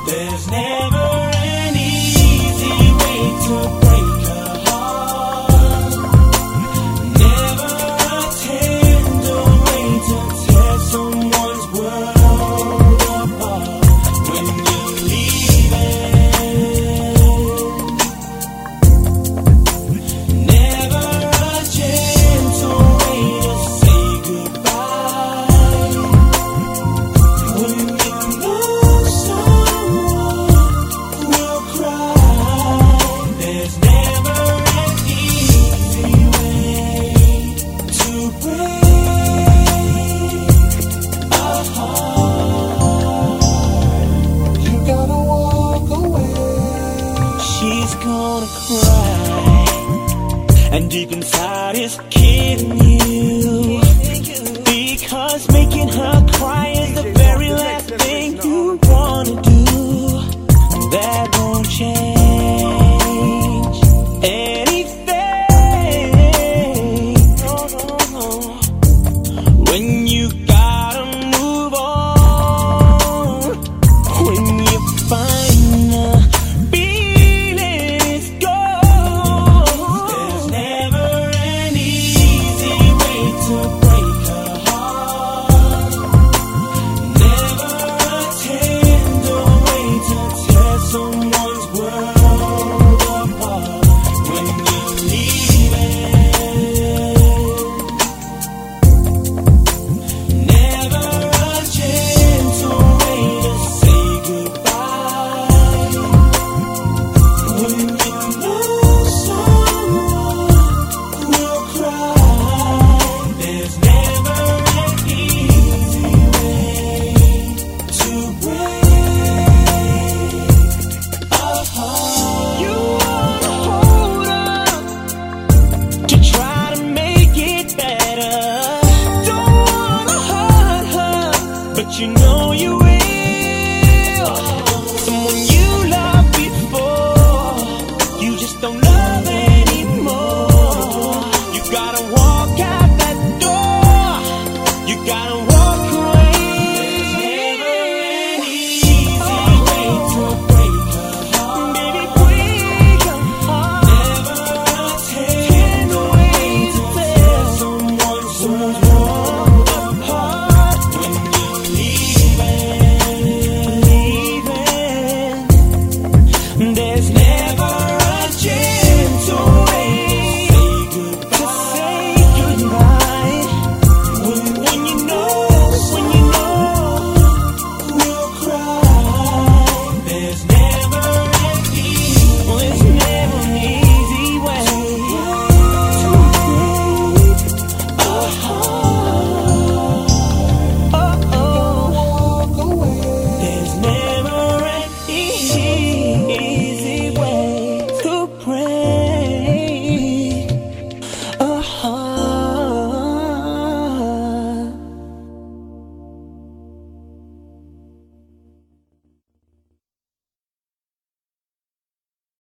There's never an easy way to break a heart. Never a tender way to tear someone's world apart. When you're leaving, never a gentle way to say goodbye. When you lose someone, we'll cry. There's never an easy way to break a heart. You gotta walk away. She's gonna cry, and deep inside is killing you.